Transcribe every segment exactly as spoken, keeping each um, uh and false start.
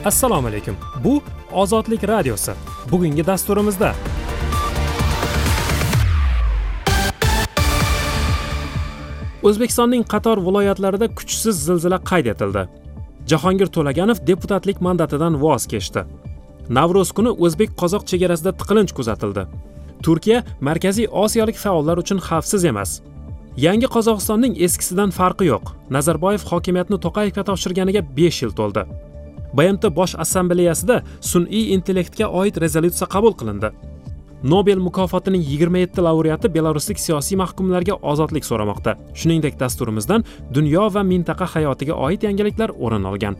Assalomu alaykum. Bu Ozodlik radiosi. Bugungi dasturimizda O'zbekistonning qator viloyatlarida kuchsiz zilzila qayd etildi. Jahongir To'laganov deputatlik mandatidan voz kechdi. Navro'z kuni o'zbek-qozoq chegarasida tiqilinch kuzatildi. Turkiya Markaziy Osiyolik faollar uchun xavfsiz emas. Yangi Qozog'istonning eskisidan farqi yo'q. Nazarboyev hokimiyatni To'qayevga topshirganiga besh yil to'ldi. B M T Bosh Assambleyasida sun'iy intellektga oid rezolyutsiya qabul qilindi. Nobel mukofotining yigirma yetti laureati belaruslik siyosiy mahkumlarga ozodlik so'ramoqda. Shuningdek, dasturimizdan dunyo va mintaqa hayotiga oid yangiliklar o'rin olgan.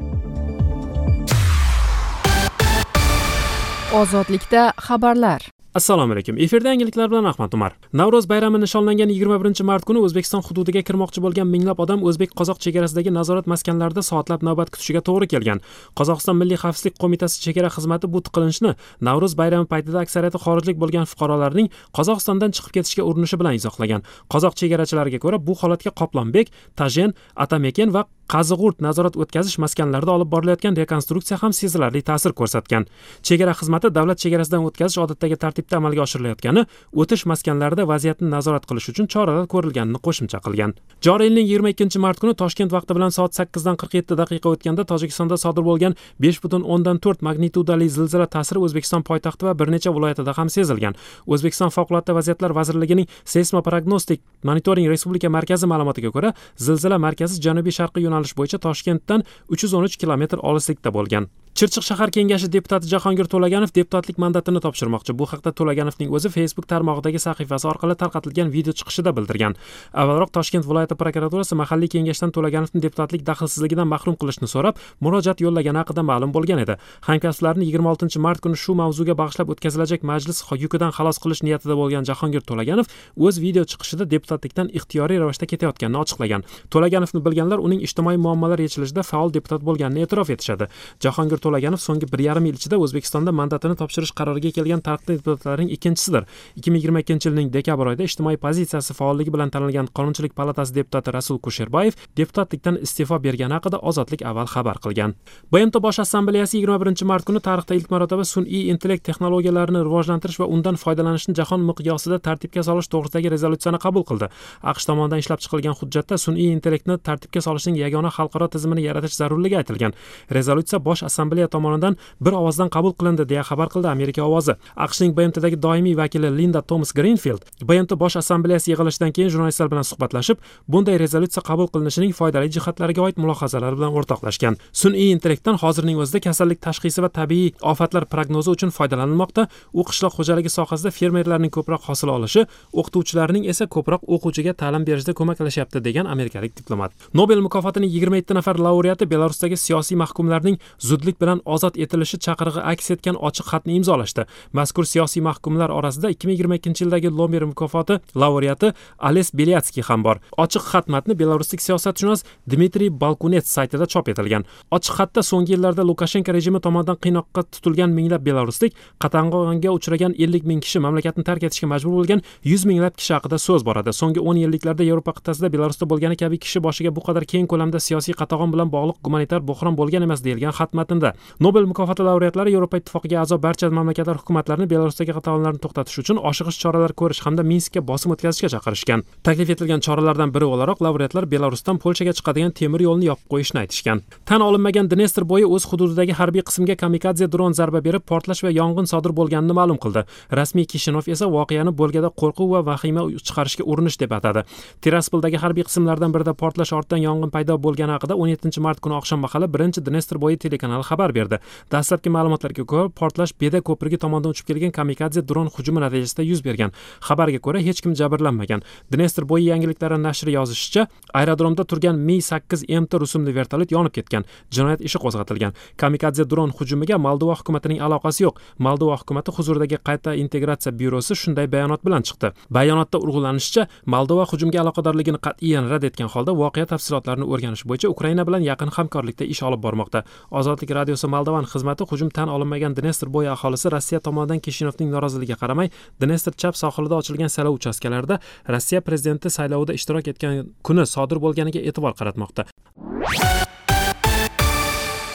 Ozodlikda xabarlar. Assalomu alaykum. Efirda yangiliklar bilan Ahmad Umar. Navro'z bayrami nishonlangan yigirma birinchi mart kuni O'zbekiston hududiga kirmoqchi bo'lgan minglab odam o'zbek-qozoq chegarasidagi nazorat maskanlarida soatlab navbat kutishiga to'g'ri kelgan. Qozog'iston Milliy xavfsizlik qo'mitasi chegara xizmati bu tiqilinchni Navro'z bayrami paytida aksariyati xorijlik bo'lgan fuqarolarning Qozog'istondan chiqib ketishga urinishi bilan izohlagan. Qozoq chegarachilariga ko'ra, bu holatga Qoplonbek, Tajen, Atameken va Qazig'urt nazorat o'tkazish maskanlarida olib borilayotgan rekonstruksiya ham sezilarli ta'sir ko'rsatgan. Chegara xizmati davlat chegarasidan o'tkazish odatdagi tartibda amalga oshirilayotgani, o'tish maskanlarida vaziyatni nazorat qilish uchun choralar ko'rilganini qo'shimcha qilgan. Joriy yilning yigirma ikkinchi mart kuni Toshkent vaqti bilan soat sakkizdan qirq yetti daqiqa o'tganda Tojikistonda sodir bo'lgan besh butun o'ndan to'rt magnitudali zilzila ta'siri O'zbekiston poytaxti va bir necha viloyatida ham sezilgan. O'zbekiston Favqulodda vaziyatlar vazirligining seysmoprognostik monitoring respublika markazi ma'lumotiga ko'ra, zilzila markazi janubiy-sharqiy yo'nalish bo'yicha Toshkentdan uch yuz o'n uch kilometr olislikda bo'lgan. Chirchiq shahar kengashi deputati Jahongir To'laganov deputatlik mandatini topshirmoqchi. Bu haqda To'laganovning o'zi Facebook tarmog'idagi sahifasi orqali tarqatilgan video chiqishida bildirgan. Avvalroq Toshkent viloyati prokuraturasi mahalliy kengashdan To'laganovni deputatlik daxlsizligidan mahrum qilishni so'rab, murojaat yo'llagani haqida ma'lum bo'lgan edi. Hamkasblarini yigirma oltinchi mart kuni shu mavzuga bag'ishlab o'tkazilajak majlis yukidan xalos qilish niyatida bo'lgan Jahongir To'laganov o'z video chiqishida deputatlikdan ixtiyoriy ravishda ketayotganini ochiqlagan. To'laganovni bilganlar uning ijtimoiy muammolar yechilishida faol deputat bo'lganini e'tirof etishadi. Jahongir To'laganov so'nggi bir yarim yil ichida O'zbekistonda mandatini topshirish qaroriga kelgan taniqli deputatlarning ikkinchisidir. ikki ming yigirma ikkinchi yilning dekabr oyida ijtimoiy pozitsiyasi faolligi bilan tanilgan Qonunchilik palatasi deputati Rasul Kusherbayev deputatlikdan iste'fo bergani haqida Ozodlik avval xabar qilgan. B M T Bosh Assambleyasi yigirma birinchi mart kuni tarixda ilk marotaba sun'iy intellekt texnologiyalarini rivojlantirish va undan foydalanishni jahon miqyosida tartibga solish to'g'risidagi rezolyutsiyani qabul qildi. AQSh tomonidan ishlab chiqilgan hujjatda sun'iy intellektni tartibga solishning yagona xalqaro tizimini yaratish zarurligi aytilgan. Rezolyutsiya Bosh Assambleya tomonidan bir ovozdan qabul qilindi deya xabar qildi Amerika ovozi. AQShning B M Tdagi doimiy vakili Linda Thomas Greenfield B M T Bosh Assambleyasi yig'ilishidan keyin jurnalistlar bilan suhbatlashib, bunday rezolyutsiya qabul qilinishining foydali jihatlariga oid mulohazalar bilan o'rtoqlashgan. Sun'iy intellektdan hozirning o'zida kasallik tashxisi va tabiiy ofatlar prognozi uchun foydalanilmoqda. U qishloq xo'jaligi sohasida fermerlarning ko'proq hosil olishi, o'qituvchilarning esa ko'proq o'quvchiga ta'lim berishda ko'maklashyapti degan amerikalik diplomat. Nobel mukofotining yigirma yetti nafar laureati Belarusdagi siyosiy mahkumlarning zudlik bilan ozod etilishi chaqirig'i aks etgan ochiq xatni imzolashdi. Mazkur siyosiy mahkumlar orasida ikki ming yigirma ikkinchi yildagi Nobel mukofoti laureati Ales Belyatskiy ham bor. Ochiq xat matni belaruslik siyosatshunos Dmitriy Balkunets saytida chop etilgan. Ochiq xatda so'nggi yillarda Lukashenko rejimi tomonidan qiynoqqa tutilgan minglab belaruslik, qatag'onga uchragan ellik ming kishi, mamlakatni tark etishga majbur bo'lgan yuz minglab kishi haqida so'z boradi. So'nggi o'n yilliklarda Yevropa qit'asida Belarusda bo'lgani kabi kishi boshiga bu qadar keng ko'lamda siyosiy qatag'on bilan bog'liq gumanitar bo'hron bo'lgan emas deyilgan xat matnida. Nobel mukofoti laureatlari Yevropa ittifoqiga a'zo barcha mamlakatlar hukumatlarini Belarusdagi qatag'onlarni to'xtatish uchun oshiqcha choralar ko'rish hamda Minskka bosim o'tkazishga chaqirishgan. Taklif etilgan choralardan biri o'laroq laureatlar Belarusdan Polshaga chiqadigan temir yo'lni yopib qo'yishni aytishgan. Tan olinmagan Dnestr bo'yi o'z hududidagi harbiy qismga kamikadze dron zarba berib portlash va yong'in sodir bo'lganini ma'lum qildi. Rasmiy Kishinov esa voqeani bo'lgada qo'rquv va vahima chiqarishga urinish deb atadi. Tiraspoldagi harbiy qismlardan birida portlash ortidan yong'in paydo bo'lgani haqida o'n yettinchi mart kuni oqshom mahali birinchi Dnestr bo'yi telekanali xabar berdi. Dastlabki ma'lumotlarga ko'ra, portlash Beda ko'prigi tomonidan uchib kelgan kamikadze dron hujumi natijasida yuz bergan. Xabarga ko'ra, hech kim jabrlanmagan. Dnestr bo'yi yangiliklari nashri yozishicha, aerodromda turgan Mi sakkiz M T rusumli vertolyot yonib ketgan. Jinoyat ishi qo'zg'atilgan. Kamikadze dron hujumiga Moldova hukumatining aloqasi yo'q. Moldova hukumati huzuridagi qayta integratsiya byurosi shunday bayonot bilan chiqdi. Bayonotda urg'ulanishicha, Moldova hujumga aloqadorligini qat'iyan rad etgan holda voqea tafsilotlarini o'rganish bo'yicha Ukraina bilan yaqin hamkorlikda ish olib bormoqda. Ozodlik radiosi Moldovan xizmati hujum tan olinmagan Dnestr bo'yi aholisi Rossiya tomonidan Kishinovning noroziligiga qaramay Dnestr chap sohilida ochilgan saylov uchastkalarida Rossiya prezidenti saylovida ishtirok etgan kuni sodir bo'lganiga e'tibor qaratmoqda.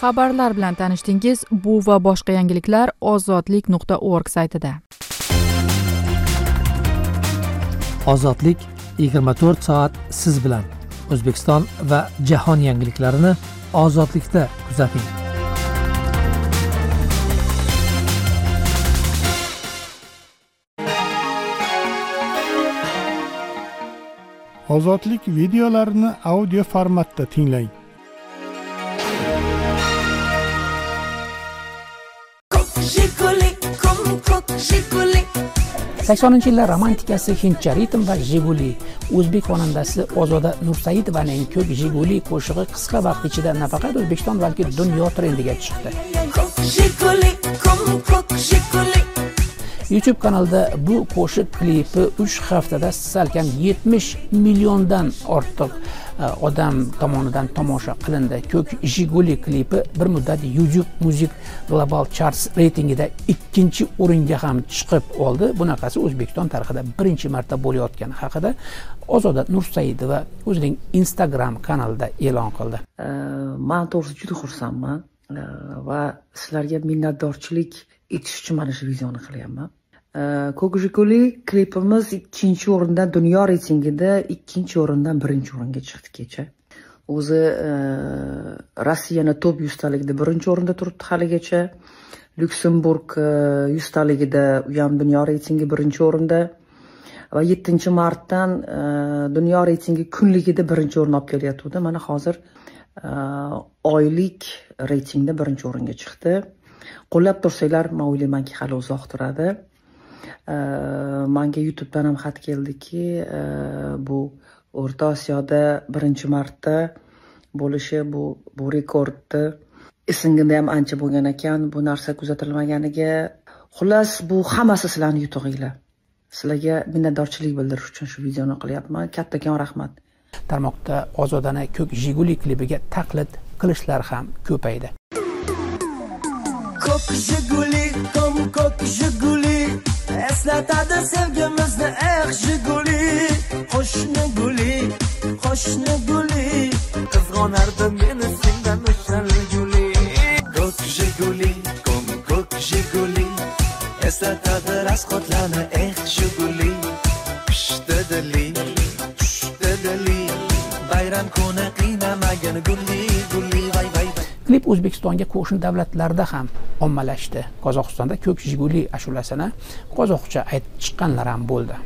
Xabarlar bilan tanishdingiz. Bu va boshqa yangiliklar ozodlik nuqta org saytida. Ozodlik yigirma to'rt soat siz bilan. O'zbekiston va jahon yangiliklarini ozodlikda kuzating. Ozodlik videolarini audio formatda tinglang. saksoninchi yillar romantikasi hindcha ritm va Jiguli. O'zbek xonandasi Ozoda Nursaidovaning Ko'k Jiguli qo'shig'i qisqa vaqt ichida nafaqat O'zbekiston balki dunyo trendiga chiqdi. YouTube kanalida bu qo'shiq klipi uch haftada salkam yetmish milliondan ortiq odam tomonidan tomosha qilindi. Ko'k Jiguli klipi bir muddat YouTube Music Global Charts reytingida ikkinchi o'ringa ham chiqib oldi. Bunaqasi O'zbekiston tarixida birinchi marta bo'layotgani haqida Ozoda Nursaidova o'zining Instagram kanalida e'lon qildi. Men to'g'risi juda xursandman va sizlarga minnatdorchilik etish uchun mana shu videoni qilyapman. Ko'k Jiguli klipimiz ikkinchi o'rindan dunyo reytingida ikkinchi o'rindan birinchi o'ringa chiqdi kecha. O'zi Rossiyani top yuz taligida birinchi o'rinda turibdi haligacha. Lyuksemburg yuz taligida u ham dunyo reytingi birinchi o'rinda va yettinchi martdan dunyo reytingi kunligida birinchi o'rin olib kelyapti. Mana hozir oylik reytingda birinchi o'ringa chiqdi. Qo'llab tursanglar, men o'ylaymanki hali uzoq turadi. Menga YouTube'dan ham xat keldiki, bu O'rta Osiyoda birinchi marta bo'lishi, bu bu rekordni esingimda ham ancha bo'lgan ekan, bu narsa kuzatilmaganiga. Xullas, bu hammasi sizlarning yutug'inglar. Sizlarga minnatdorchilik bildirish uchun shu videoni qilyapman. Kattakon rahmat. Tarmoqda Ozodani Ko'k Jiguli klipiga taqlid qilishlar ham ko'paydi. Ko'k Jiguli, kom ko'k Jiguli, eslatadi sevgimizni, eh Jiguli. Qo'shni guli, qo'shni guli, qizg'onardim meni sendan o'shal guli. Ko'k Jiguli, kom ko'k Jiguli, eslatadi rasxotlarni, eh Jiguli. Pishdi dili, tushdi dili, bayram kuni qiynamagan guli guli, vay vay. Klip O'zbekistonga qo'shni davlatlarda ham ommalashdi. Qozog'istonda Ko'k Jiguli ashulasini qozoqcha aytib chiqqanlar ham bo'ldi.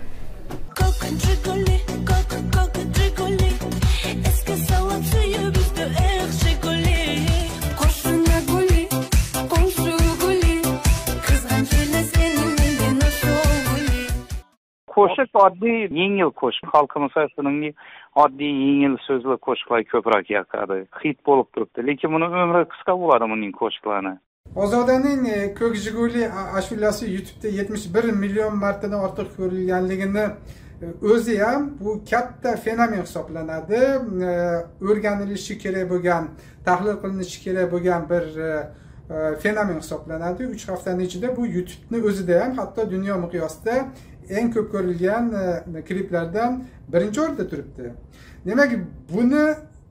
Qo'shiq oddiy, yengil qo'shiq. Xalqimiz shuningdek oddiy, yengil so'zli qo'shiqlar ko'proq yoqadi. Hit bo'lib turibdi, lekin buni umri qisqa bo'ladi uning qo'shiqlari. Ozodaning Ko'k Jiguli ashulasi YouTube'da yetmish bir million martadan ortiq ko'rilganligini o'zi ham bu katta fenomen hisoblanadi. O'rganilishi kerak bo'lgan, tahlil qilinishi kerak bo'lgan bir fenomen hisoblanadi. uch haftaning ichida bu YouTube'ning o'zida ham hatto dunyo miqyosida eng ko'p ko'rilgan kliplardan birinchi o'rinda turibdi. Demak, buni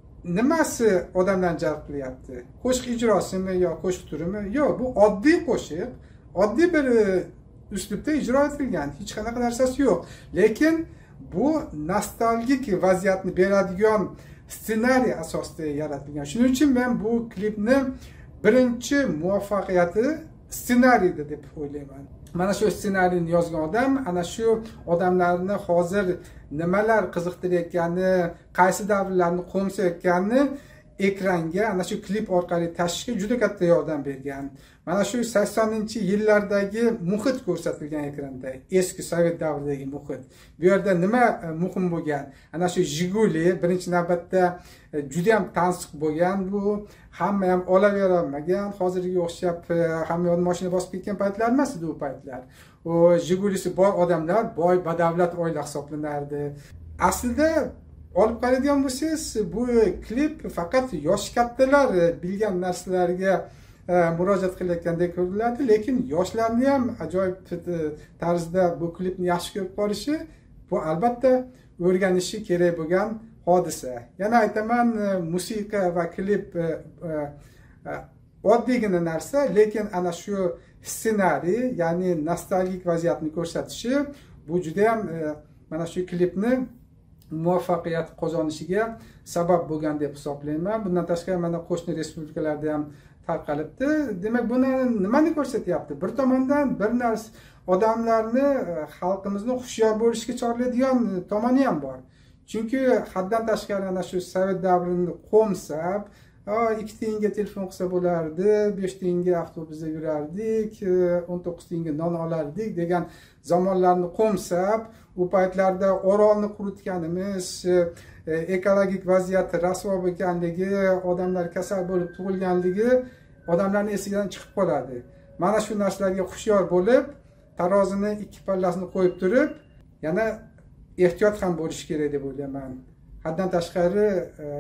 nimasi odamlarni jalb qilyapti? Qo'shiq ijrosimi yo qo'shiq turimi? Yo'q, bu oddiy qo'shiq, oddiy bir uslubda ijro etilgan, hech qanaqa narsasi yo'q. Lekin bu nostalgik vaziyatni beradigan ssenariy asosida yaratilgan. Shuning uchun men bu klipni birinchi muvaffaqiyati ssenariyda deb o'ylayman. Mana shu ssenariyni yozgan odam ana shu odamlarni hozir nimalar qiziqtirayotgani, qaysi davrlarni qo'msayotganini ekranga ana shu klip orqali tashishga juda katta yordam bergan. Mana shu saksoninchi yillardagi muhit ko'rsatilgan ekranda, eski Sovet davridagi muhit. Bu yerda nima muhim bo'lgan? Ana shu Jiguli birinchi navbatda juda ham tansiq bo'lgan, bu hamma ham olavera olmagan, hozirgi o'xshab hamma yo'l mashina bosib ketgan paytlar emas edi u paytlar. O Jigulisi bor odamlar boy badavlat oila hisoblanardi. Aslida olib qaraydigan bo'lsangiz, bu klip faqat yosh kattalar bilgan narsalarga murojaat qilayotgandek ko'riladi, lekin yoshlarni ham ajoyib tarzda bu klipni yaxshi ko'rib qolishi, bu albatta o'rganishi kerak bo'lgan hodisa. Yana aytaman, musiqa va klip oddiygina narsa, lekin ana shu ssenariy, ya'ni nostalgik vaziyatni ko'rsatishi bu juda ham mana shu klipni muvaffaqiyat qozonishiga sabab bo'lgan deb hisoblayman. Bundan tashqari mana qo'shni respublikalarda ham tarqalibdi. Demak, buni nimani ko'rsatyapti? Bir tomondan bir narsa odamlarni, xalqimizni hushyor bo'lishga chorlaydigan tomoni ham bor. Chunki haddan tashqari ana shu sovet davrini qo'msab, ikki tiyinga telefon qilsa bo'lardi, besh tiyinga avtobusda yurardik, o'n to'qqiz tiyinga non olardik degan zamonlarni qo'msab, u paytlarda Orolni quritganimiz, ekologik vaziyat rasvo bo'lganligi, odamlar kasal bo'lib tug'ilganligi odamlarning esidan chiqib qoladi. Mana shu narsalarga hushyor bo'lib, tarozini ikki pallasini qo'yib turib, yana ehtiyot ham bo'lish kerak deb o'ylayman. Haddan tashqari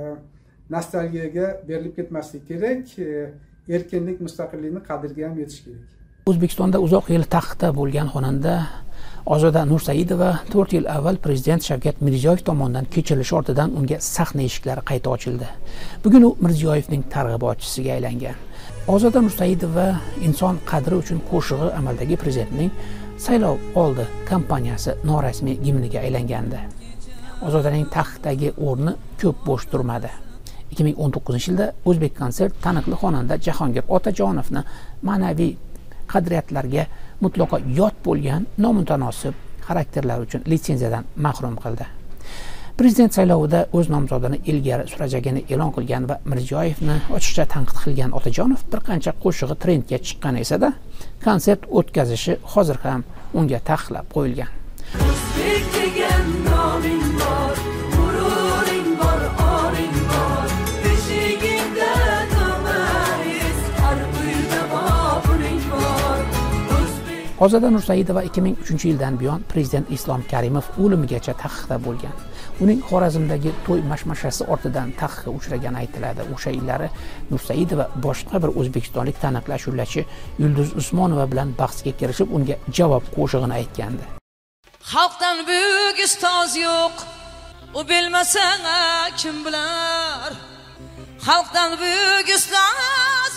nostalgiyaga berilib ketmaslik kerak, erkinlik, mustaqillikni qadriga ham yetish kerak. O'zbekistonda uzoq yil taxtda bo'lgan xonanda Ozoda Nursaidova to'rt yil avval prezident Shavkat Mirziyoyev tomonidan kechirilish ortidan unga sahna eshiklari qayta ochildi. Bugun u Mirziyoyevning targ'ibotchisiga aylangan. Ozoda Nursaidova inson qadri uchun qo'shig'i amaldagi prezidentning saylov oldi kampaniyasi norasmiy gimniga aylangandi. Ozodaning taxtdagi o'rni ko'p bo'sh turmadi. ikki ming o'n to'qqizinchi yilda O'zbek konsert taniqli xonanda Jahongir Otajonovni ma'naviy qadriyatlarga mutlaqo yot bo'lgan nomutanosib xarakterlar uchun litsenziyadan mahrum qildi. Prezident saylovida o'z nomzodini ilgari surajagini e'lon qilgan va Mirziyoyevni ochiqcha tanqid qilgan Otajonov bir qancha qo'shig'i trendga chiqqan esa-da, konsert o'tkazishi hozir ham unga taqiqlab qo'yilgan. O'zbek degan noming bor, g'ururing bor, oring bor, beshigingda nomariz, har uyda boburing bor. Ozoda Nursaidova ikki ming uchinchi yildan buyon prezident Islom Karimov o'limigacha taqiqda bo'lgan. Uning Xorazmdagi to'y mashmashasi ortidan taqiqqa uchragani aytiladi. O'sha yillari Nursaidova boshqa bir o'zbekistonlik taniqli ashulachi Yulduz Usmonova bilan bahsga kirishib, unga javob qo'shig'ini aytgandi. Xalqdan buyuk ustoz yo'q, u bilmasa kim bilar? Xalqdan buyuk ustoz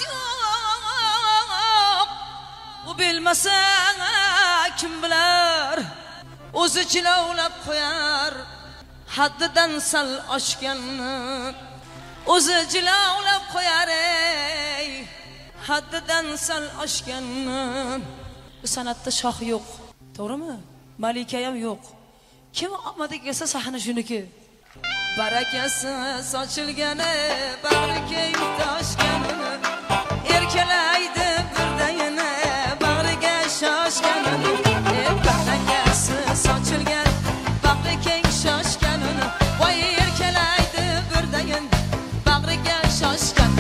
yo'q, u bilmasa kim bilar? O'zi jilovlab qo'yar, haddidan sal oshganni. O'zi jilovlab qo'yar, ey, haddidan sal oshganni. Bu san'atda shoh yo'q, to'g'rimi? Malika ham yo'q. Kim omadiga kelsa sahna shuniki. Barakasi sochilgani, bag'ri keng toshgani, erkalaydi birdayini, bag'riga shoshgani. Barakasi sochilgan, bag'ri keng shoshgani, voy erkalaydi birdayin, bag'riga shoshgan.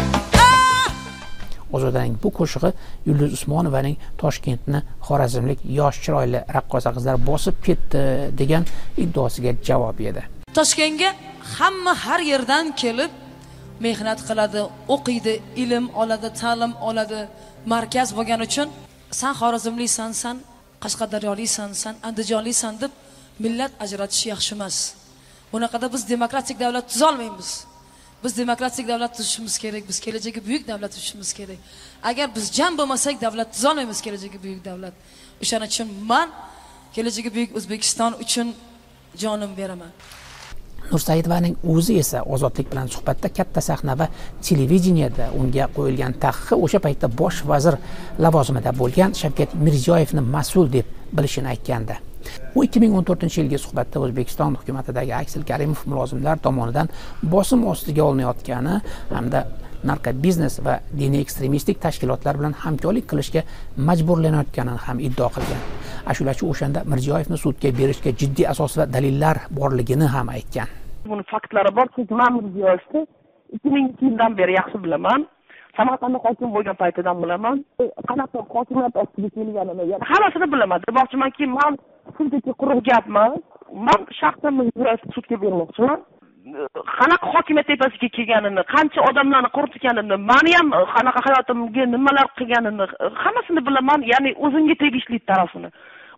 Ozodaning bu qo'shig'i Yulduz Usmonovaning Toshkentni xorazmlik yosh chiroyli raqqosa qizlar bosib ketdi degan iddaosiga javob edi. Toshkentga hamma har yerdan kelib mehnat qiladi, o'qiydi, ilm oladi, ta'lim oladi. Markaz bo'lgani uchun san xorazmliksan, san qashqadaryoliksan, san andijonliksan deb millat ajratish yaxshi emas. Bunaqada biz demokratik davlat tuza olmaymiz. Biz demokratik davlat tuzishimiz kerak, biz kelajagi buyuk davlat tuzishimiz kerak. Agar biz jam bo'lmasak, davlat tuza olmaymiz, kelajagi buyuk davlat. O'shaning uchun men kelajagi buyuk O'zbekiston uchun jonim beraman. Nursaidovaning o'zi esa Ozodlik bilan suhbatda katta sahna va televideniyada unga qo'yilgan taqiqqa o'sha paytda bosh vazir lavozimida bo'lgan Shavkat Mirziyoyevni mas'ul deb bilishini aytgandi. U ikki ming o'n to'rtinchi yilgi suhbatda O'zbekiston hukumatidagi Aksel Karimov mulozimlar tomonidan bosim ostiga olinayotgani hamda narkobiznes va diniy ekstremistik tashkilotlar bilan hamkorlik qilishga majburlanayotganini ham iddao qilgan. Ashulachi o'shanda Mirziyoyevni sudga berishga jiddiy asos va dalillar borligini ham aytgan. Buni faktlari bor, chunki men Mirziyoyevni ikki ming yildan beri yaxshi bilaman. Samarqandda hokim bo'lgan paytidan bilaman. Qanaqa hokimiyat ostiga kelganini, ya'ni hammasini bilaman. Demoqchimanki, men shunchaki quruq gapman. Men shaxsan Mirziyoyevni sudga bermoqchiman. Qanaqa hokimiyat tepasiga kelganini, qancha odamlarni quritganini, meni ham qanaqa hayotimga nimalar qilganini hammasini bilaman, ya'ni o'zimga tegishli tarafini.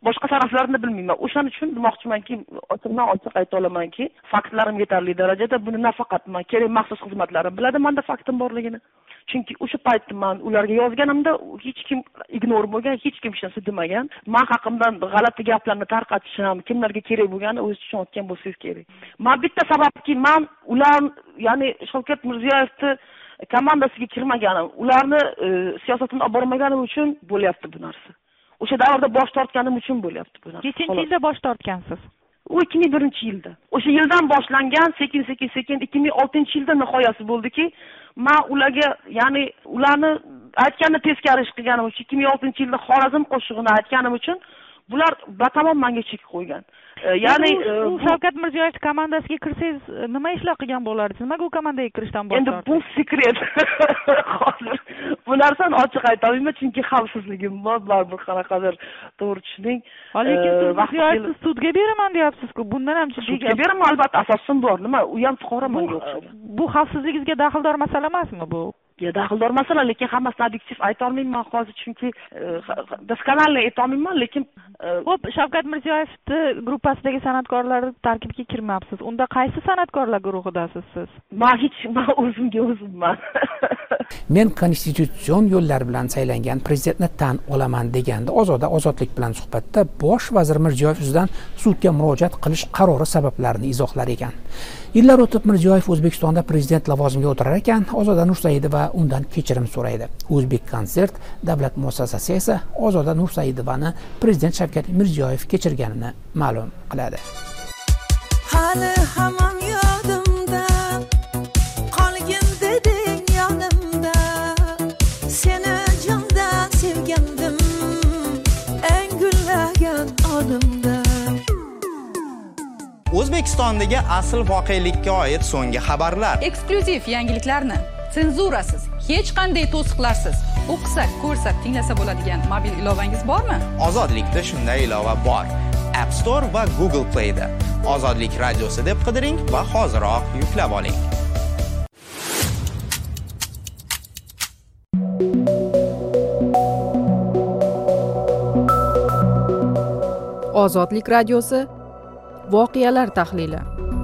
boshqa taraflarini bilmayman. O'shaning uchun demoqchimanki, ochiqdan ochiq ayta olamanki, faktlarim yetarli darajada buni nafaqat men kerak maxsus xizmatlarim biladi menda faktim borligini. Chunki o'sha paytda men ularga yozganimda hech kim ignor bo'lgan, hech kim hech narsa demagan. Men haqimdan g'alati gaplarni tarqatishim, kimlarga kerak bo'lgani o'zi tushunayotgan bo'lsangiz kerak. Men bitta sababki men ular, ya'ni Shavkat Mirziyoyevni komandasiga kirmaganim, ularni e, siyosatini olib bormaganim uchun bo'lyapti bu narsa. O'sha davrda bosh tortganim uchun bo'lyapti bu narsa. Nechinchi yilda bosh tortgansiz? U ikki ming birinchi yilda. O'sha yildan boshlangan, sekin sekin sekin ikki ming oltinchi yilda nihoyasi bo'ldiki, men ularga, ya'ni ularni aytganni teskari ish qilganim uchun ikki ming oltinchi yilda Xorazm qo'shig'ini aytganim uchun bular batamom menga chek qo'ygan. Ya'ni u Shavkat Mirziyoyev komandasiga kirsangiz nima ishlar qilgan bo'lardingiz? Nimaga u komandaga kirishdan bosh tortdingiz? Endi bu sekret. Hozir bu narsani ochiq ayta olmayman, chunki xavfsizligim bor, baribir qanaqadir to'g'ri tushuning. Lekin siz Mirziyoyevni sudga beraman deyapsiz-ku. Bundan ham jiddiy sudga beraman, albatta asosim bor. Nima, u ham fuqaro menga o'xshaydi. Bu xavfsizligingizga daxldor masala emasmi bu? Ya daxldor masala, lekin hammasini obyektiv ayta olmayman hozir, chunki doskonalle ayta olmayman, lekin xo'p, Shavkat Mirziyoyevni gruppasidagi san'atkorlar tarkibiga kirmabsiz. Unda qaysi san'atkorlar guruhidasiz siz? Men hech men o'zimga o'zimman. Men konstitutsion yo'llar bilan saylangan prezidentni tan olaman deganda Ozoda ozodlik bilan suhbatda bosh vazir Mirziyoyev ustidan sudga murojaat qilish qarori sabablarini izohlar ekan. Yillar o'tib Mirziyoyev O'zbekistonda prezident lavozimiga o'tirar ekan, Ozoda Nursaidova undan kechirim so'raydi. O'zbek konsert davlat muassasasi esa Ozoda Nursaidovani prezident Shavkat Mirziyoyev kechirganini ma'lum qiladi. Hali hamon yodimda qolgin deding yonimda, seni jondan sevgandim, eng gullagan onimda. O'zbekistondagi asl voqelikka oid so'nggi xabarlar, eksklyuziv yangiliklarni senzurasiz, hech qanday to'siqlarsiz o'qisak, ko'rsak, tinglasa bo'ladigan mobil ilovangiz bormi? Ozodlikda shunday ilova bor. App Store va Google Play da Ozodlik radiosi deb qidiring va hoziroq yuklab oling. Ozodlik radiosi voqealar tahlili.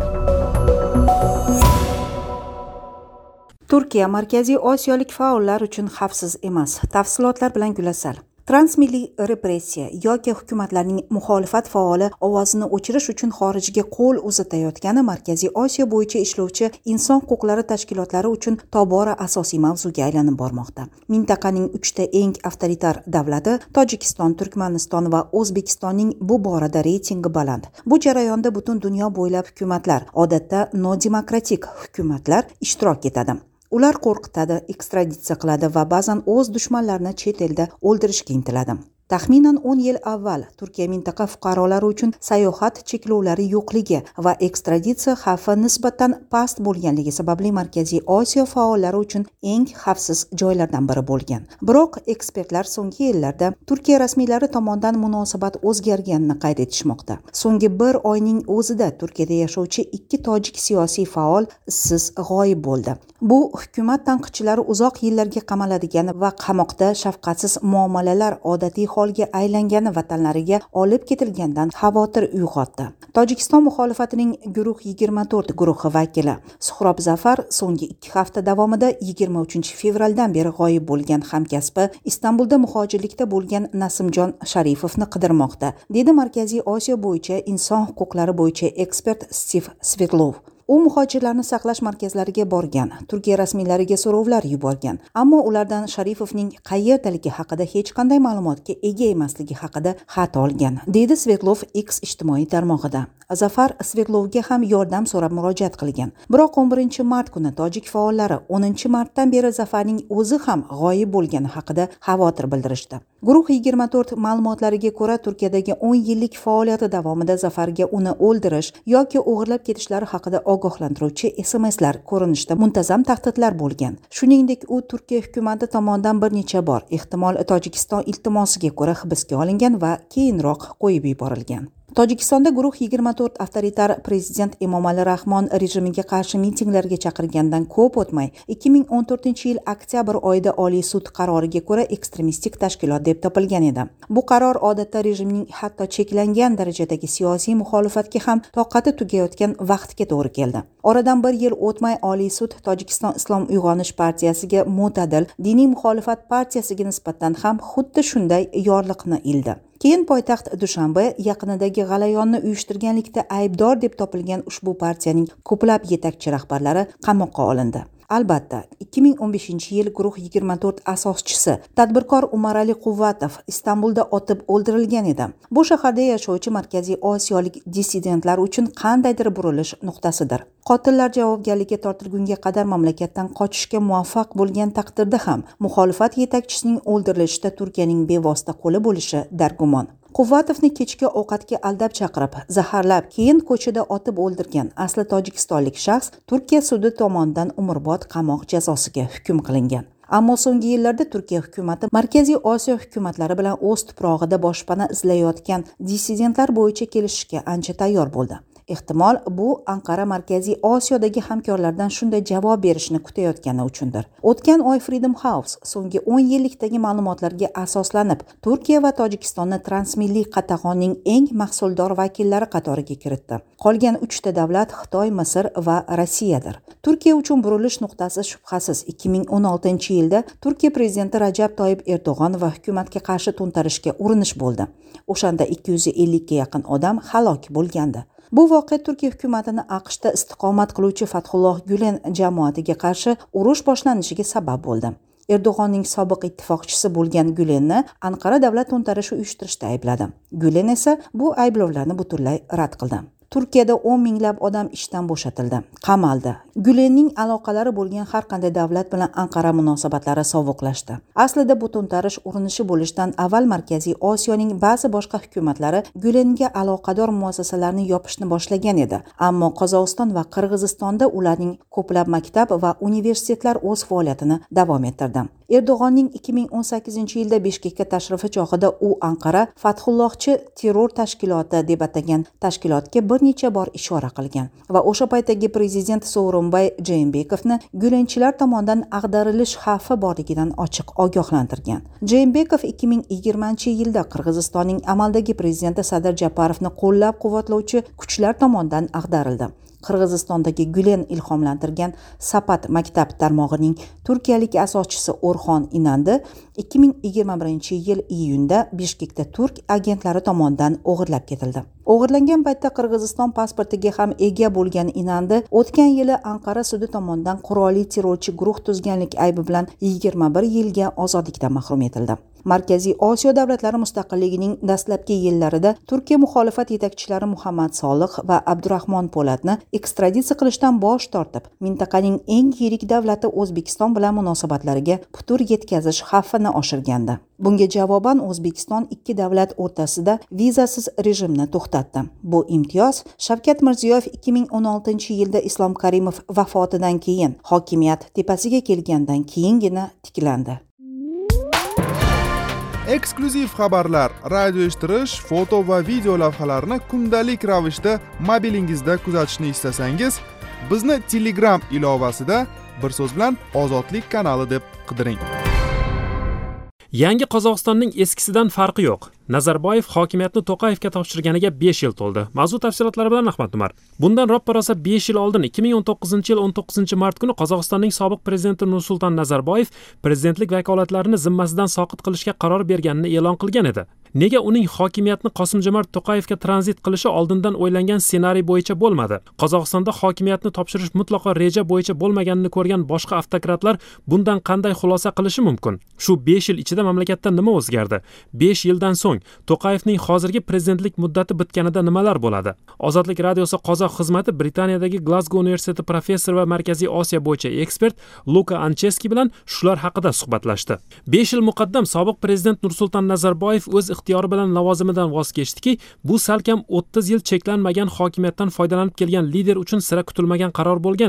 Turkiya Markaziy Osiyolik faollar uchun xavfsiz emas. Tafsilotlar bilan Gulasal. Transmilliy repressiya yoki hukumatlarning muxolifat faoli ovozini o'chirish uchun xorijga qo'l uzatayotgani Markaziy Osiyo bo'yicha ishlovchi inson huquqlari tashkilotlari uchun tobora asosiy mavzuga aylanib bormoqda. Mintaqaning uchta eng avtoritar davlati Tojikiston, Turkmaniston va O'zbekistonning bu borada reytingi baland. Bu jarayonda butun dunyo bo'ylab hukumatlar, odatda nodemokratik hukumatlar ishtirok etadi. Ular qo'rqitadi, ekstraditsiya qiladi va ba'zan o'z dushmanlarini chet elda o'ldirishga intiladi. Taxminan o'n yil avval Turkiya mintaqa fuqarolari uchun sayohat cheklovlari yo'qligi va ekstraditsiya xavfi nisbatan past bo'lganligi sababli Markaziy Osiyo faollari uchun eng xavfsiz joylardan biri bo'lgan. Biroq ekspertlar so'nggi yillarda Turkiya rasmiylari tomonidan munosabat o'zgarganini qayd etishmoqda. So'nggi bir oyning o'zida Turkiyada yashovchi ikki tojik siyosiy faol izsiz g'oyib bo'ldi. Bu hukumat tanqidchilari uzoq yillarga qamaladigan va qamoqda shafqatsiz muomalalar odatiy holga aylangani vatanlariga olib ketilgandan xavotir uyg'otdi. Tojikiston muxolifatining guruh yigirma to'rt guruhi vakili Suhrob Zafar so'nggi ikki hafta davomida yigirma uchinchi fevraldan beri g'oyib bo'lgan hamkasbi Istanbulda muhojirlikda bo'lgan Nasimjon Sharifovni qidirmoqda, dedi Markaziy Osiyo bo'yicha inson huquqlari bo'yicha ekspert Stiv Svetlov. U muhojirlarni saqlash markazlariga borgan, Turkiya rasmiylariga so'rovlar yuborgan, ammo ulardan Sharifovning qayerdaligi haqida hech qanday ma'lumotga ega emasligi haqida xat olgan, dedi Svetlov X ijtimoiy tarmog'ida. Zafar Svetlovga ham yordam so'rab murojaat qilgan. Biroq o'n birinchi mart kuni tojik faollari o'ninchi martdan beri Zafarning o'zi ham g'oyib bo'lgani haqida xavotir bildirishdi. Guruh yigirma to'rt ma'lumotlariga ko'ra, Turkiyadagi o'n yillik faoliyati davomida Zafarga uni o'ldirish yoki o'g'irlab ketishlari haqida ogohlantiruvchi S M S'lar ko'rinishda muntazam tahdidlar bo'lgan. Shuningdek, u Turkiya hukumati tomonidan bir necha bor ehtimol Tojikiston iltimosiga ko'ra hibsga olingan va keyinroq qo'yib yuborilgan. Tojikistonda guruh yigirma to'rt avtoritar prezident Emomali Rahmon rejimiga qarshi mitinglarga chaqirgandan ko'p o'tmay ikki ming o'n to'rtinchi yil oktyabr oyida Oliy sud qaroriga ko'ra ekstremistik tashkilot deb topilgan edi. Bu qaror odatda rejimning hatto cheklangan darajadagi siyosiy muxolifatga ham toqati tugayotgan vaqtga to'g'ri keldi. Oradan bir yil o'tmay Oliy sud Tojikiston Islom uyg'onish partiyasiga mo'tadil diniy muxolifat partiyasiga nisbatan ham xuddi shunday yorliqni ildi. Keyin poytaxt Dushanbe yaqinidagi g'alayonni uyushtirganlikda aybdor deb topilgan ushbu partiyaning ko'plab yetakchi rahbarlari qamoqqa olindi. Albatta, ikki ming o'n beshinchi yil guruh yigirma to'rt asoschisi tadbirkor Umarali Quvvatov Istanbulda otib o'ldirilgan edi. Bu shaharda yashovchi Markaziy Osiyolik dissidentlar uchun qandaydir burilish nuqtasidir. Qotillar javobgarlikka tortilgunga qadar mamlakatdan qochishga muvaffaq bo'lgan taqdirda ham muxolifat yetakchisining o'ldirilishida Turkiyaning bevosita qo'li bo'lishi dargumon. Quvvatovni kechki ovqatga aldab chaqirib, zaharlab, keyin ko'chada otib o'ldirgan asli tojikistonlik shaxs Turkiya sudi tomonidan umrbod qamoq jazosiga hukm qilingan. Ammo so'nggi yillarda Turkiya hukumatı Markaziy Osiyo hukumatlari bilan o'z tuprog'ida boshpana izlayotgan dissidentlar bo'yicha kelishishga ancha tayyor bo'ldi. Ehtimol bu Anqara Markaziy Osiyodagi hamkorlardan shunday javob berishni kutayotgani uchundir. O'tgan oy Freedom House so'nggi o'n yillikdagi ma'lumotlarga asoslanib, Turkiya va Tojikistonni transmilliy qatag'onning eng mahsuldor vakillari qatoriga kiritdi. Qolgan uchta davlat Xitoy, Misr va Rossiyadir. Turkiya uchun burilish nuqtasi shubhasiz ikki ming o'n oltinchi yilda Turkiya prezidenti Rajab Toyyib Erdo'g'on va hukumatga qarshi to'ntarishga urinish bo'ldi. O'shanda ikki yuz ellikka yaqin odam halok bo'lgandi. Bu voqea Turkiya hukumatini AQShda istiqomat qiluvchi Fathulloh Gulen jamoatiga qarshi urush boshlanishiga sabab bo'ldi. Erdo'g'onning sobiq ittifoqchisi bo'lgan Gulenni Anqara davlat to'ntarishi uyushtirishda aybladi. Gulen esa bu ayblovlarni butunlay rad qildi. Turkiyada o'n minglab odam ishdan bo'shatildi, qamaldi. Gulenning aloqalari bo'lgan har qanday davlat bilan Anqara munosabatlari sovuqlashdi. Aslida bu to'ntarish urinishi bo'lishdan avval Markaziy Osiyoning ba'zi boshqa hukumatlari Gulenga aloqador muassasalarni yopishni boshlagan edi. Ammo Qozog'iston va Qirg'izistonda ularning ko'plab maktab va universitetlar o'z faoliyatini davom ettirdi. Erdo'g'onning ikki ming o'n sakkizinchi yilda Bishkekka tashrifi chog'ida u Anqara Fathullohchi terror tashkiloti deb atagan tashkilotga bir necha bor ishora qilgan va o'sha paytdagi prezident Sooronbay Jeenbekovni Gulenchilar tomonidan ag'darilish xavfi borligidan ochiq ogohlantirgan. Jeenbekov ikki ming yigirmanchi yilda Qirg'izistonning amaldagi prezidenti Sadir Japarovni qo'llab-quvvatlovchi kuchlar tomonidan ag'darildi. Qirg'izistondagi Gulen ilhomlantirgan Sapat maktab tarmog'ining turkiyalik asoschisi O'rxon Inandi ikki ming yigirma birinchi yil iyunda Bishkekda turk agentlari tomonidan o'g'irlab ketildi. O'g'irlangan paytda Qirg'iziston pasportiga ham ega bo'lgan Inandi o'tgan yili Anqara sudi tomonidan qurolli terrorchi guruh tuzganlik aybi bilan yigirma bir yilga ozodlikdan mahrum etildi. Markaziy Osiyo davlatlari mustaqilligining dastlabki yillarida Turkiya muxolifat yetakchilari Muhammad Solih va Abdurahmon Po'latni ekstraditsiya qilishdan bosh tortib, mintaqaning eng yirik davlati O'zbekiston bilan munosabatlariga putur yetkazish xavfini oshirgandi. Bunga javoban O'zbekiston ikki davlat o'rtasida vizasiz rejimni to'xtatdi. Bu imtiyoz Shavkat Mirziyoyev ikki ming o'n oltinchi yilda Islom Karimov vafotidan keyin hokimiyat tepasiga kelgandan keyingina tiklandi. Eksklyuziv xabarlar, radio eshittirish, foto va video lavhalarni kundalik ravishda mobilingizda kuzatishni istasangiz, bizni Telegram ilovasida bir so'z bilan Ozodlik kanali deb qidiring. Yangi Qozog'istonning eskisidan farqi yo'q. Nazarboyev hokimiyatni To'qayevga topshirganiga besh yil to'ldi. Mavzu tafsilotlari bilan Ahmad Umar. Bundan ro'ppa rosa besh yil oldin ikki ming o'n to'qqizinchi yil o'n to'qqizinchi mart kuni Qozog'istonning sobiq prezidenti Nursulton Nazarboyev prezidentlik vakolatlarini zimmasidan soqit qilishga qaror berganini e'lon qilgan edi. Nega uning hokimiyatni Qosimjomart To'qayevga tranzit qilishi oldindan o'ylangan ssenariy bo'yicha bo'lmadi? Qozog'istonda hokimiyatni topshirish mutlaqo reja bo'yicha bo'lmaganini ko'rgan boshqa avtokratlar bundan qanday xulosa qilishi mumkin? Shu besh yil ichida mamlakatda nima o'zgardi? besh yildan so'ng To'qayevning hozirgi prezidentlik muddati bitganida nimalar bo'ladi? Ozodlik radiosi qozoq xizmati Britaniyadagi Glasgow universiteti professor va Markaziy Osiyo bo'yicha ekspert Luka Ancheski bilan shular haqida suhbatlashdi. besh yil muqaddam sobiq prezident Nursulton Nazarboyev o'z ixtiyori bilan lavozimidan voz kechdiki, bu salkam o'ttiz yil cheklanmagan hokimiyatdan foydalanib kelgan lider uchun sira kutilmagan qaror bo'lgan edi.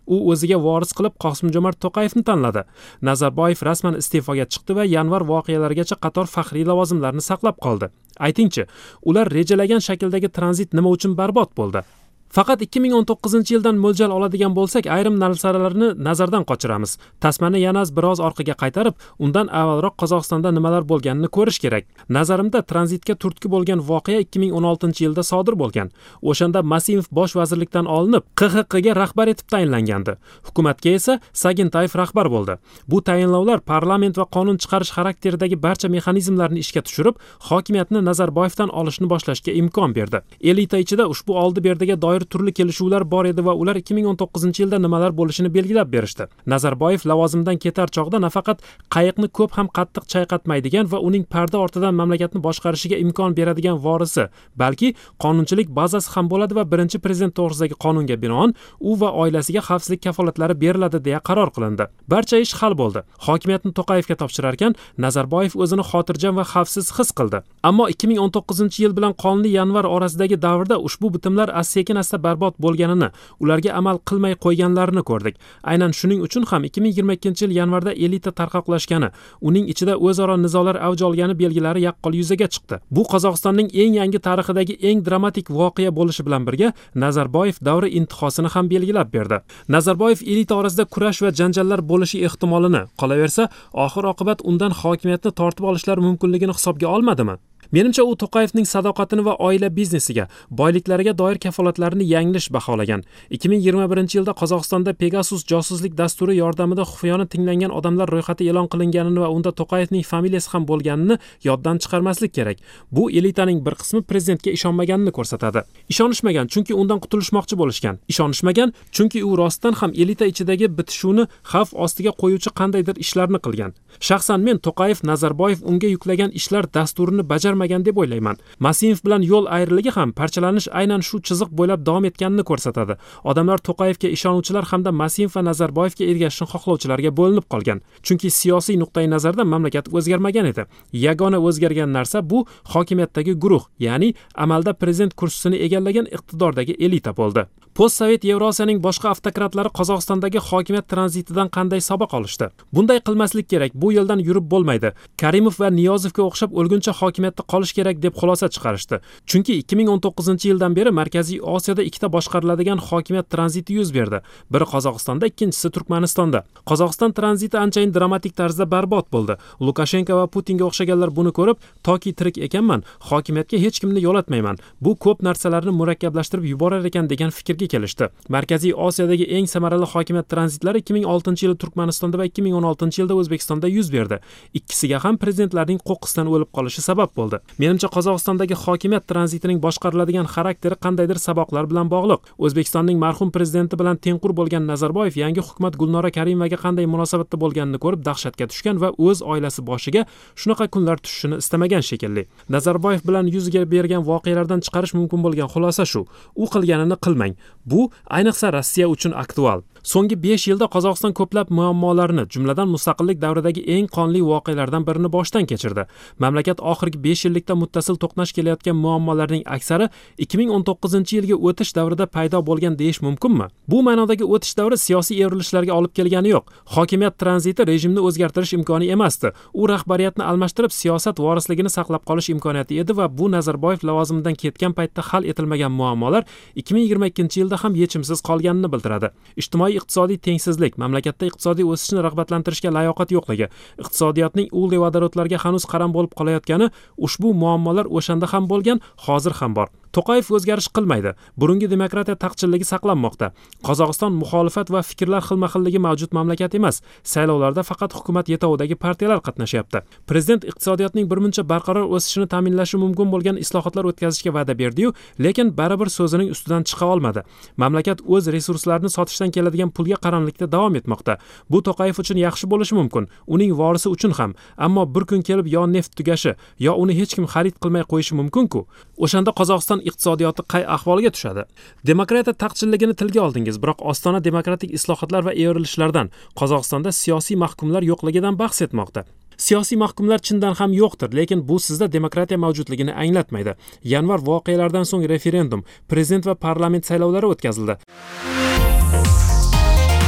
u o'ziga voris qilib Qosimjomart To'qayevni tanladi. Nazarboyev rasman iste'foga chiqdi va yanvar voqealarigacha qator faxriy lavozimlarni saqlab qoldi. Aytingchi, ular rejalagan shakldagi tranzit nima uchun barbod bo'ldi? Faqat ikki ming o'n to'qqizinchi yildan mo'ljal oladigan bo'lsak, ayrim narsalarni nazardan qochiramiz. Tasmani yana biroz orqaga qaytarib, undan avvalroq Qozog'istonda nimalar bo'lganini ko'rish kerak. Nazarimda tranzitga turtki bo'lgan voqea ikki ming o'n oltinchi yilda sodir bo'lgan. O'shanda Masimov bosh vazirlikdan olinib, Q X Qga rahbar etib tayinlangandi. Hukumatga esa Sagintayev rahbar bo'ldi. Bu tayinlovlar parlament va qonun chiqarish xarakteridagi barcha mexanizmlarni ishga tushirib, hokimiyatni Nazarboyevdan olishni boshlashga imkon berdi. Elita ichida ushbu oldi-berdiga doir turli kelishuvlar bor edi va ular ikki ming o'n to'qqizinchi yilda nimalar bo'lishini belgilab berishdi. Nazarboyev lavozimdan ketar chog'da nafaqat qayiqni ko'p ham qattiq chayqatmaydigan va uning parda ortidan mamlakatni boshqarishiga imkon beradigan vorisi, balki qonunchilik bazasi ham bo'ladi va birinchi prezident to'g'risidagi qonunga binoan u va oilasiga xavfsizlik kafolatlari beriladi deya qaror qilindi. Barcha ish hal bo'ldi. Hokimiyatni To'qayevga topshirar ekan, Nazarboyev o'zini xotirjam va xavfsiz his qildi. Ammo ikki ming o'n to'qqizinchi yil bilan qonli yanvar orasidagi davrda ushbu bitimlar as-sekin barbod bo'lganini, ularga amal qilmay qo'yganlarini ko'rdik. Aynan shuning uchun ham ikki ming yigirma ikkinchi yil yanvarda elita tarqoqlashgani, uning ichida o'zaro nizolar avj olgani belgilari yaqqol yuzaga chiqdi. Bu Qozog'istonning eng yangi tarixidagi eng dramatik voqea bo'lishi bilan birga Nazarboyev davri intihosini ham belgilab berdi. Nazarboyev elita orasida kurash va janjallar bo'lishi ehtimolini, qolaversa, oxir-oqibat undan hokimiyatni tortib olishlari mumkinligini hisobga olmadimi? Menimcha u To'qayevning sadoqatini va oila biznesiga, boyliklariga doir kafolatlarini yanglish baholagan. ikki ming yigirma birinchi yilda Qozog'istonda Pegasus josuslik dasturi yordamida xufiyona tinglangan odamlar ro'yxati e'lon qilinganini va unda To'qayevning familiyasi ham bo'lganini yoddan chiqarmaslik kerak. Bu elitaning bir qismi prezidentga ishonmaganini ko'rsatadi. Ishonishmagan chunki undan qutulishmoqchi bo'lishgan. Ishonishmagan chunki u rostdan ham elita ichidagi bitishuvni xavf ostiga qo'yuvchi qandaydir ishlarni qilgan. Shaxsan men To'qayev Nazarboyev unga yuklagan ishlar dasturini bajar deb o'ylayman. Masimov bilan yo'l ayriligi ham parchalanish aynan shu chiziq bo'ylab davom etganini ko'rsatadi. Odamlar To'qayevga ishonuvchilar hamda Masimov va Nazarboyevga ergashishni xohlovchilarga bo'linib qolgan. Chunki siyosiy nuqtai nazardan mamlakat o'zgarmagan edi. Yagona o'zgargan narsa bu hokimiyatdagi guruh, ya'ni amalda prezident kursisini egallagan iqtidordagi elita bo'ldi. Postsovet Yevrosiyaning boshqa avtokratlari Qozog'istondagi hokimiyat tranzitidan qanday saboq olishdi? Bunday qilmaslik kerak, bu yo'ldan yurib bo'lmaydi. Karimov va Niyozovga o'xshab o'lguncha hokimiyatda qolish kerak deb xulosa chiqarishdi. Chunki ikki ming o'n to'qqizinchi yildan beri Markaziy Osiyoda ikkita boshqariladigan hokimiyat tranziti yuz berdi. Biri Qozog'istonda, ikkinchisi Turkmanistonda. Qozog'iston tranziti anchayin dramatik tarzda barbod bo'ldi. Lukashenko va Putinga o'xshaganlar buni ko'rib, toki tirik ekanman, hokimiyatga hech kimni yo'latmayman. Bu ko'p narsalarni murakkablashtirib yuborar ekan degan fikrga kelishdi. Markaziy Osiyodagi eng samarali hokimiyat tranzitlari ikki ming oltinchi yilda Turkmanistonda va ikki ming o'n oltinchi yilda O'zbekistonda yuz berdi. Ikkisiga ham prezidentlarning qo'qqisdan o'lib qolishi sabab bo'ldi. Menimcha Qozog'istondagi hokimiyat tranzitining boshqariladigan xarakteri qandaydir saboqlar bilan bog'liq. O'zbekistonning marhum prezidenti bilan tengqur bo'lgan Nazarboyev yangi hukumat Gulnora Karimovaga qanday munosabatda bo'lganini ko'rib dahshatga tushgan va o'z oilasi boshiga shunaqa kunlar tushishini istamagan shekilli. Nazarboyev bilan yuz bergan voqealardan chiqarish mumkin bo'lgan xulosa shu: u qilganini qilmang. Bu ayniqsa Rossiya uchun aktual. So'nggi besh yilda Qozog'iston ko'plab muammolarni, jumladan mustaqillik davridagi eng qonli voqealardan birini boshdan kechirdi. Mamlakat oxirgi besh yillikda muttasil to'qnash kelayotgan muammolarning aksari ikki ming o'n to'qqizinchi yilga o'tish davrida paydo bo'lgan deyish mumkinmi? Bu ma'nodagi o'tish davri siyosiy evrilishlarga olib kelgani yo'q. Hokimiyat tranziti rejimni o'zgartirish imkoni emasdi. U rahbariyatni almashtirib siyosat vorisligini saqlab qolish imkoniyati edi va bu Nazarboyev lavozimidan ketgan paytda hal etilmagan muammolar ikki ming yigirma ikkinchi yilda ham yechimsiz qolganini bildiradi. Ijtimoiy iqtisodiy tengsizlik, mamlakatda iqtisodiy o'sishni rag'batlantirishga layoqat yo'qligi, iqtisodiyotning ul vodorodlarga hanuz qaram bo'lib qolayotgani, ushbu muammolar o'shanda ham bo'lgan, hozir ham bor. To'qayev o'zgarish qilmaydi. Burungi demokratiya taqchilligi saqlanmoqda. Qozog'iston muxolifat va fikrlar xilma-xilligi mavjud mamlakat emas. Saylovlarda faqat hukumat yetovidagi partiyalar qatnashyapti. Prezident iqtisodiyotning birmuncha barqaror o'sishini ta'minlashi mumkin bo'lgan islohotlar o'tkazishga va'da berdi-yu, lekin baribir so'zining ustidan chiqa olmadi. Mamlakat o'z resurslarini sotishdan keladigan pulga qaramlikda davom etmoqda. Bu To'qayev uchun yaxshi bo'lishi mumkin, uning vorisi uchun ham. Ammo bir kun kelib yo neft tugashi, yo uni hech kim xarid qilmay qo'yishi mumkin-ku. O'shanda Qozog'iston iqtisodiyoti qay ahvolga tushadi? Demokratiya taqchilligini tilga oldingiz, biroq Ostona demokratik islohotlar va evrilishlardan, Qozog'istonda siyosiy mahkumlar yo'qligidan bahs etmoqda. Siyosiy mahkumlar chindan ham yo'qdir, lekin bu sizda demokratiya mavjudligini anglatmaydi. Yanvar voqealaridan so'ng referendum, prezident va parlament saylovlari o'tkazildi.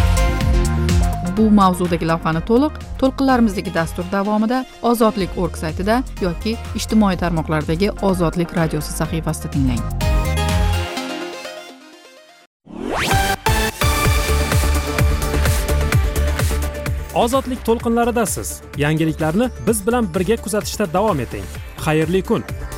bu mavzudagi lavhani to'liq to'lqinlarimizdagi dastur davomida ozodlik org saytida yoki ijtimoiy tarmoqlardagi ozodlik radiosi sahifasida tinglang. Ozodlik to'lqinlaridasiz. Yangiliklarni biz bilan birga kuzatishda davom eting. Xayrli kun.